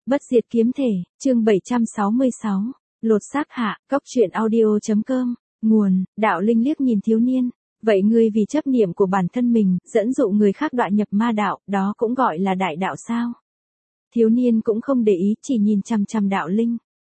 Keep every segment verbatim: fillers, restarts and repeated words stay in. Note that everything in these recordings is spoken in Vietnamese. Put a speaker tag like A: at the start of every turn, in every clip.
A: Bất diệt kiếm thể, chương bảy trăm sáu mươi sáu, lột xác hạ, cóc truyện audio.com, nguồn, đạo linh liếc nhìn thiếu niên, vậy ngươi vì chấp niệm của bản thân mình, dẫn dụ người khác đọa nhập ma đạo, đó cũng gọi là đại đạo sao? Thiếu niên cũng không để ý, chỉ nhìn chằm chằm đạo linh.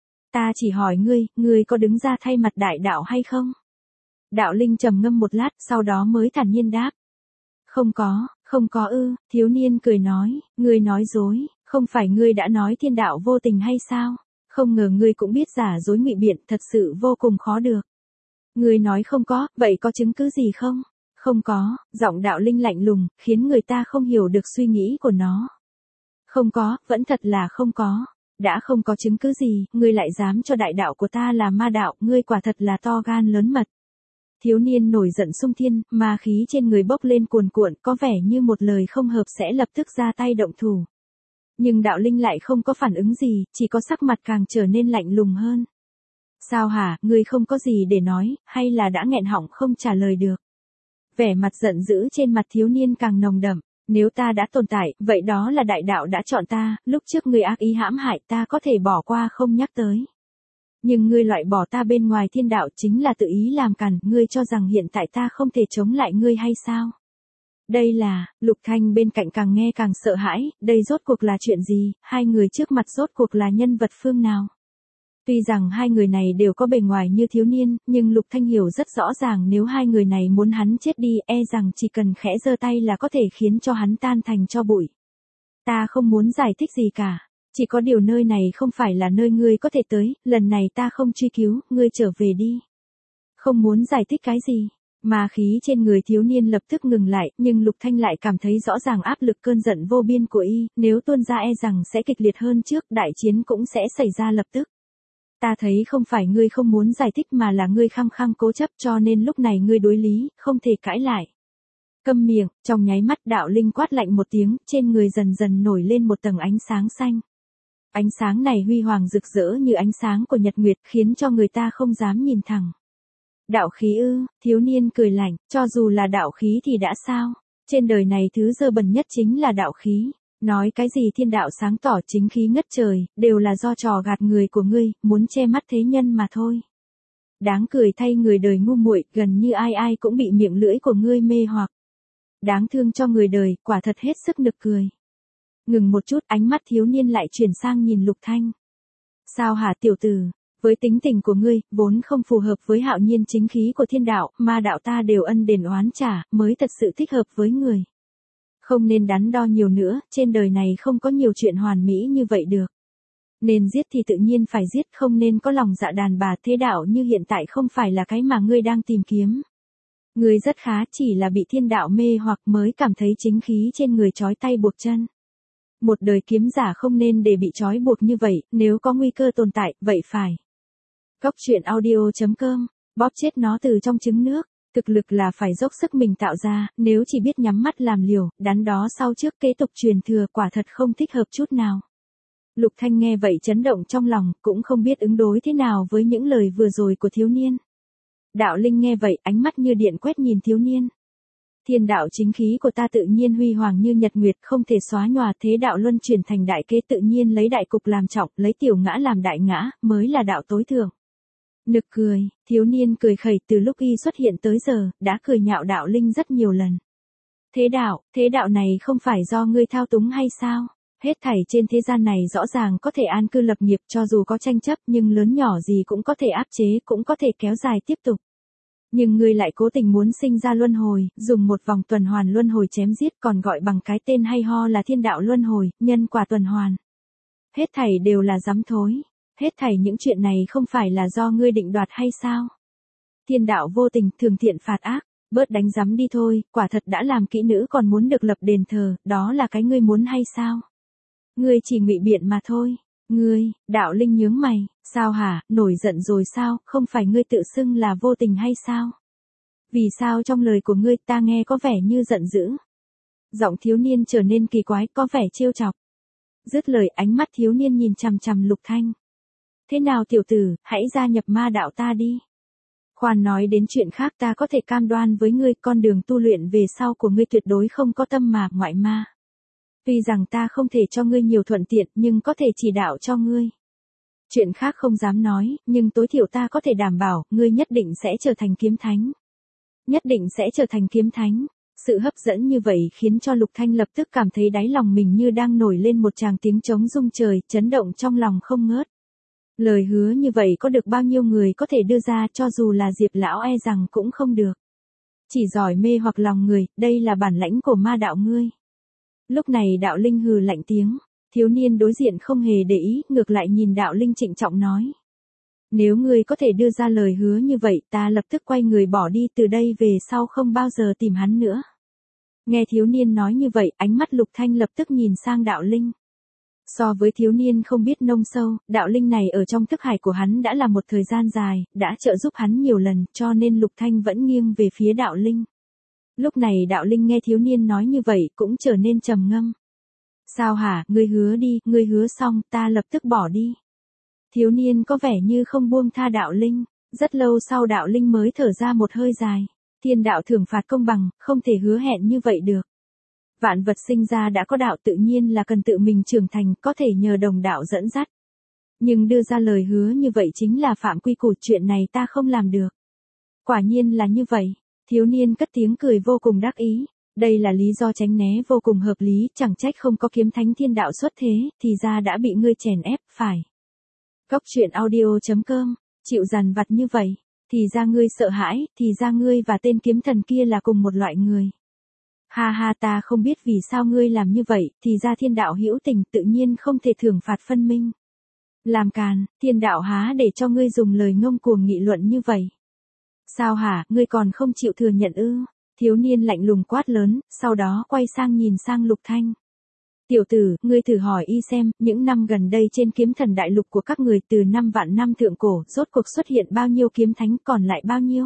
A: Ta chỉ hỏi ngươi, ngươi có đứng ra thay mặt đại đạo hay không? Đạo linh trầm ngâm một lát, sau đó mới thản nhiên đáp. Không có, không có ư, thiếu niên cười nói, ngươi nói dối, không phải ngươi đã nói thiên đạo vô tình hay sao? Không ngờ ngươi cũng biết giả dối ngụy biện, thật sự vô cùng khó được. Ngươi nói không có, vậy có chứng cứ gì không? Không có, giọng đạo linh lạnh lùng, khiến người ta không hiểu được suy nghĩ của nó. Không có, vẫn thật là không có. Đã không có chứng cứ gì, ngươi lại dám cho đại đạo của ta là ma đạo, ngươi quả thật là to gan lớn mật. Thiếu niên nổi giận xung thiên, ma khí trên người bốc lên cuồn cuộn, có vẻ như một lời không hợp sẽ lập tức ra tay động thủ. Nhưng đạo linh lại không có phản ứng gì, chỉ có sắc mặt càng trở nên lạnh lùng hơn. Sao hả, ngươi không có gì để nói, hay là đã nghẹn họng không trả lời được? Vẻ mặt giận dữ trên mặt thiếu niên càng nồng đậm. Nếu ta đã tồn tại, vậy đó là đại đạo đã chọn ta, lúc trước ngươi ác ý hãm hại ta có thể bỏ qua không nhắc tới. Nhưng ngươi loại bỏ ta bên ngoài thiên đạo chính là tự ý làm càn, ngươi cho rằng hiện tại ta không thể chống lại ngươi hay sao? Đây là, Lục Thanh bên cạnh càng nghe càng sợ hãi, đây rốt cuộc là chuyện gì, hai người trước mặt rốt cuộc là nhân vật phương nào? Tuy rằng hai người này đều có bề ngoài như thiếu niên, nhưng Lục Thanh hiểu rất rõ ràng nếu hai người này muốn hắn chết đi, e rằng chỉ cần khẽ giơ tay là có thể khiến cho hắn tan thành tro bụi. Ta không muốn giải thích gì cả, chỉ có điều nơi này không phải là nơi ngươi có thể tới, lần này ta không truy cứu, ngươi trở về đi. Không muốn giải thích cái gì? Ma khí trên người thiếu niên lập tức ngừng lại, nhưng Lục Thanh lại cảm thấy rõ ràng áp lực cơn giận vô biên của y, nếu tuôn ra e rằng sẽ kịch liệt hơn trước, đại chiến cũng sẽ xảy ra lập tức. Ta thấy không phải ngươi không muốn giải thích mà là ngươi khăng khăng cố chấp, cho nên lúc này ngươi đối lý, không thể cãi lại. Câm miệng, trong nháy mắt đạo linh quát lạnh một tiếng, trên người dần dần nổi lên một tầng ánh sáng xanh. Ánh sáng này huy hoàng rực rỡ như ánh sáng của nhật nguyệt, khiến cho người ta không dám nhìn thẳng. Đạo khí ư, thiếu niên cười lạnh, cho dù là đạo khí thì đã sao? Trên đời này thứ dơ bẩn nhất chính là đạo khí. Nói cái gì thiên đạo sáng tỏ chính khí ngất trời, đều là do trò gạt người của ngươi, muốn che mắt thế nhân mà thôi. Đáng cười thay người đời ngu muội, gần như ai ai cũng bị miệng lưỡi của ngươi mê hoặc. Đáng thương cho người đời, quả thật hết sức nực cười. Ngừng một chút, ánh mắt thiếu niên lại chuyển sang nhìn Lục Thanh. Sao hả tiểu tử, với tính tình của ngươi, vốn không phù hợp với hạo nhiên chính khí của thiên đạo, ma đạo ta đều ân đền oán trả, mới thật sự thích hợp với người. Không nên đắn đo nhiều nữa, trên đời này không có nhiều chuyện hoàn mỹ như vậy được. Nên giết thì tự nhiên phải giết, không nên có lòng dạ đàn bà, thế đạo như hiện tại không phải là cái mà ngươi đang tìm kiếm. Ngươi rất khá, chỉ là bị thiên đạo mê hoặc mới cảm thấy chính khí trên người trói tay buộc chân. Một đời kiếm giả không nên để bị trói buộc như vậy, nếu có nguy cơ tồn tại, vậy phải. Cóc truyện audio.com, bóp chết nó từ trong trứng nước. Thực lực là phải dốc sức mình tạo ra, nếu chỉ biết nhắm mắt làm liều, đắn đó sau trước kế tục truyền thừa quả thật không thích hợp chút nào. Lục Thanh nghe vậy chấn động trong lòng, cũng không biết ứng đối thế nào với những lời vừa rồi của thiếu niên. Đạo linh nghe vậy, ánh mắt như điện quét nhìn thiếu niên. Thiên đạo chính khí của ta tự nhiên huy hoàng như nhật nguyệt, không thể xóa nhòa, thế đạo luân chuyển thành đại kế, tự nhiên lấy đại cục làm trọng, lấy tiểu ngã làm đại ngã, mới là đạo tối thượng. Nực cười, thiếu niên cười khẩy, từ lúc y xuất hiện tới giờ, đã cười nhạo đạo linh rất nhiều lần. Thế đạo, thế đạo này không phải do ngươi thao túng hay sao? Hết thảy trên thế gian này rõ ràng có thể an cư lập nghiệp, cho dù có tranh chấp nhưng lớn nhỏ gì cũng có thể áp chế, cũng có thể kéo dài tiếp tục. Nhưng ngươi lại cố tình muốn sinh ra luân hồi, dùng một vòng tuần hoàn luân hồi chém giết, còn gọi bằng cái tên hay ho là thiên đạo luân hồi, nhân quả tuần hoàn. Hết thảy đều là dám thối. Hết thảy những chuyện này không phải là do ngươi định đoạt hay sao? Thiên đạo vô tình, thường thiện phạt ác, bớt đánh giấm đi thôi, quả thật đã làm kỹ nữ còn muốn được lập đền thờ, đó là cái ngươi muốn hay sao? Ngươi chỉ ngụy biện mà thôi. Ngươi, đạo linh nhướng mày, sao hả, nổi giận rồi sao, không phải ngươi tự xưng là vô tình hay sao? Vì sao trong lời của ngươi ta nghe có vẻ như giận dữ? Giọng thiếu niên trở nên kỳ quái, có vẻ trêu chọc. Dứt lời, ánh mắt thiếu niên nhìn chằm chằm Lục Thanh. Thế nào tiểu tử, hãy gia nhập ma đạo ta đi. Khoan nói đến chuyện khác, ta có thể cam đoan với ngươi, con đường tu luyện về sau của ngươi tuyệt đối không có tâm mà ngoại ma. Tuy rằng ta không thể cho ngươi nhiều thuận tiện nhưng có thể chỉ đạo cho ngươi. Chuyện khác không dám nói, nhưng tối thiểu ta có thể đảm bảo, ngươi nhất định sẽ trở thành kiếm thánh. Nhất định sẽ trở thành kiếm thánh. Sự hấp dẫn như vậy khiến cho Lục Thanh lập tức cảm thấy đáy lòng mình như đang nổi lên một tràng tiếng trống rung trời, chấn động trong lòng không ngớt. Lời hứa như vậy có được bao nhiêu người có thể đưa ra, cho dù là Diệp lão e rằng cũng không được. Chỉ giỏi mê hoặc lòng người, đây là bản lãnh của ma đạo ngươi. Lúc này đạo linh hừ lạnh tiếng, thiếu niên đối diện không hề để ý, ngược lại nhìn đạo linh trịnh trọng nói. Nếu ngươi có thể đưa ra lời hứa như vậy, ta lập tức quay người bỏ đi, từ đây về sau không bao giờ tìm hắn nữa. Nghe thiếu niên nói như vậy, ánh mắt Lục Thanh lập tức nhìn sang đạo linh. So với thiếu niên không biết nông sâu, đạo linh này ở trong thức hải của hắn đã là một thời gian dài, đã trợ giúp hắn nhiều lần, cho nên Lục Thanh vẫn nghiêng về phía đạo linh. Lúc này đạo linh nghe thiếu niên nói như vậy cũng trở nên trầm ngâm. Sao hả, ngươi hứa đi, ngươi hứa xong, ta lập tức bỏ đi. Thiếu niên có vẻ như không buông tha đạo linh, rất lâu sau đạo linh mới thở ra một hơi dài. Thiên đạo thưởng phạt công bằng, không thể hứa hẹn như vậy được. Vạn vật sinh ra đã có đạo, tự nhiên là cần tự mình trưởng thành, có thể nhờ đồng đạo dẫn dắt. Nhưng đưa ra lời hứa như vậy chính là phạm quy củ, chuyện này ta không làm được. Quả nhiên là như vậy, thiếu niên cất tiếng cười vô cùng đắc ý. Đây là lý do tránh né vô cùng hợp lý, chẳng trách không có kiếm thánh thiên đạo xuất thế, thì ra đã bị ngươi chèn ép, phải. Cốc truyện audio chấm com, chịu dằn vặt như vậy, thì ra ngươi sợ hãi, thì ra ngươi và tên kiếm thần kia là cùng một loại người. Ha ha, ta không biết vì sao ngươi làm như vậy, thì ra thiên đạo hữu tình, tự nhiên không thể thưởng phạt phân minh. Làm càn, thiên đạo há để cho ngươi dùng lời ngông cuồng nghị luận như vậy. Sao hả, ngươi còn không chịu thừa nhận ư? Thiếu niên lạnh lùng quát lớn, sau đó quay sang nhìn sang Lục Thanh. Tiểu tử, ngươi thử hỏi y xem, những năm gần đây trên kiếm thần đại lục của các người từ năm vạn năm thượng cổ, rốt cuộc xuất hiện bao nhiêu kiếm thánh, còn lại bao nhiêu?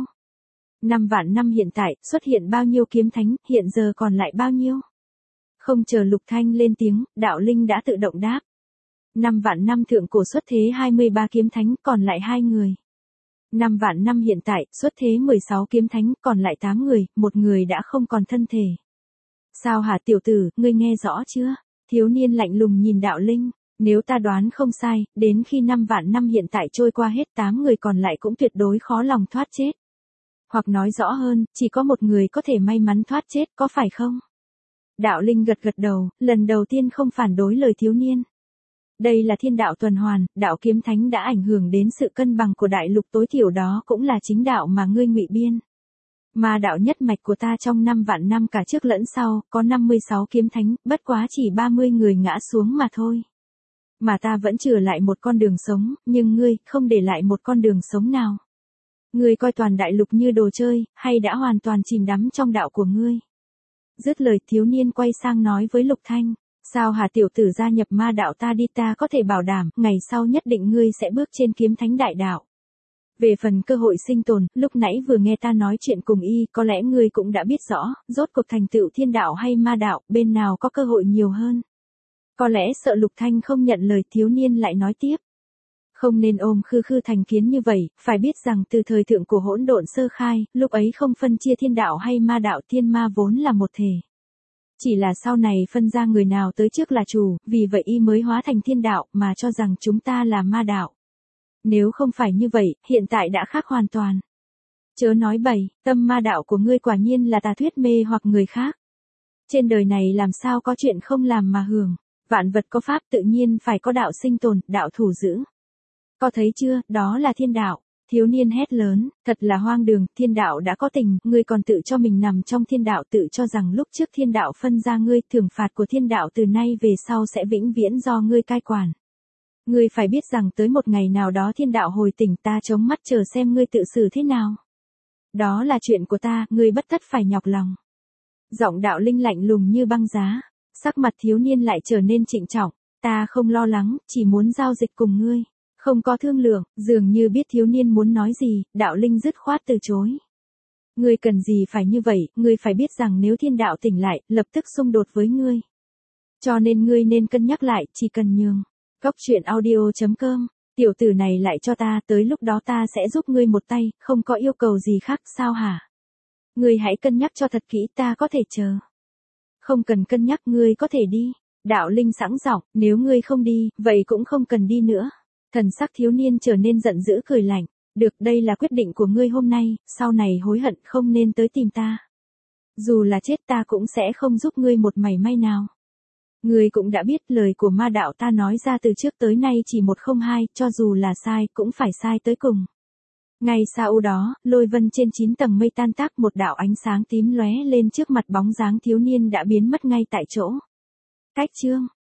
A: Năm vạn năm hiện tại, xuất hiện bao nhiêu kiếm thánh, hiện giờ còn lại bao nhiêu? Không chờ Lục Thanh lên tiếng, đạo linh đã tự động đáp. Năm vạn năm thượng cổ xuất thế hai mươi ba kiếm thánh, còn lại hai người. Năm vạn năm hiện tại, xuất thế mười sáu kiếm thánh, còn lại tám người, một người đã không còn thân thể. Sao hả tiểu tử, ngươi nghe rõ chưa? Thiếu niên lạnh lùng nhìn đạo linh, nếu ta đoán không sai, đến khi năm vạn năm hiện tại trôi qua hết, tám người còn lại cũng tuyệt đối khó lòng thoát chết. Hoặc nói rõ hơn, chỉ có một người có thể may mắn thoát chết, có phải không? Đạo linh gật gật đầu, lần đầu tiên không phản đối lời thiếu niên. Đây là thiên đạo tuần hoàn, đạo kiếm thánh đã ảnh hưởng đến sự cân bằng của đại lục, tối thiểu đó cũng là chính đạo mà ngươi ngụy biên. Mà đạo nhất mạch của ta trong năm vạn năm cả trước lẫn sau, có năm mươi sáu kiếm thánh, bất quá chỉ ba mươi người ngã xuống mà thôi. Mà ta vẫn chừa lại một con đường sống, nhưng ngươi, không để lại một con đường sống nào. Ngươi coi toàn đại lục như đồ chơi, hay đã hoàn toàn chìm đắm trong đạo của ngươi? Dứt lời thiếu niên quay sang nói với Lục Thanh. Sao hả tiểu tử, gia nhập ma đạo ta đi, ta có thể bảo đảm, ngày sau nhất định ngươi sẽ bước trên kiếm thánh đại đạo. Về phần cơ hội sinh tồn, lúc nãy vừa nghe ta nói chuyện cùng y, có lẽ ngươi cũng đã biết rõ, rốt cuộc thành tựu thiên đạo hay ma đạo, bên nào có cơ hội nhiều hơn. Có lẽ sợ Lục Thanh không nhận lời, thiếu niên lại nói tiếp. Không nên ôm khư khư thành kiến như vậy, phải biết rằng từ thời thượng của hỗn độn sơ khai, lúc ấy không phân chia thiên đạo hay ma đạo, thiên ma vốn là một thể. Chỉ là sau này phân ra người nào tới trước là chủ, vì vậy y mới hóa thành thiên đạo, mà cho rằng chúng ta là ma đạo. Nếu không phải như vậy, hiện tại đã khác hoàn toàn. Chớ nói bậy, tâm ma đạo của ngươi quả nhiên là tà thuyết mê hoặc người khác. Trên đời này làm sao có chuyện không làm mà hưởng, vạn vật có pháp tự nhiên phải có đạo sinh tồn, đạo thủ giữ. Có thấy chưa, đó là thiên đạo. Thiếu niên hét lớn, thật là hoang đường, thiên đạo đã có tình, ngươi còn tự cho mình nằm trong thiên đạo, tự cho rằng lúc trước thiên đạo phân ra ngươi, thưởng phạt của thiên đạo từ nay về sau sẽ vĩnh viễn do ngươi cai quản. Ngươi phải biết rằng tới một ngày nào đó thiên đạo hồi tỉnh, ta chống mắt chờ xem ngươi tự xử thế nào. Đó là chuyện của ta, ngươi bất tất phải nhọc lòng. Giọng đạo linh lạnh lùng như băng giá, sắc mặt thiếu niên lại trở nên trịnh trọng, ta không lo lắng, chỉ muốn giao dịch cùng ngươi. Không có thương lượng, dường như biết thiếu niên muốn nói gì, đạo linh dứt khoát từ chối. Ngươi cần gì phải như vậy, ngươi phải biết rằng nếu thiên đạo tỉnh lại, lập tức xung đột với ngươi. Cho nên ngươi nên cân nhắc lại, chỉ cần nhường. Cốc truyện audio chấm com, tiểu tử này lại cho ta, tới lúc đó ta sẽ giúp ngươi một tay, không có yêu cầu gì khác, sao hả? Ngươi hãy cân nhắc cho thật kỹ, ta có thể chờ. Không cần cân nhắc, ngươi có thể đi. Đạo Linh sẵn giọng, nếu ngươi không đi, vậy cũng không cần đi nữa. Thần sắc thiếu niên trở nên giận dữ cười lạnh. Được, đây là quyết định của ngươi hôm nay, sau này hối hận không nên tới tìm ta. Dù là chết ta cũng sẽ không giúp ngươi một mảy may nào. Ngươi cũng đã biết lời của ma đạo ta nói ra từ trước tới nay chỉ một không hai, cho dù là sai cũng phải sai tới cùng. Ngay sau đó, lôi vân trên chín tầng mây tan tác, một đạo ánh sáng tím lóe lên trước mặt, bóng dáng thiếu niên đã biến mất ngay tại chỗ. Cách chương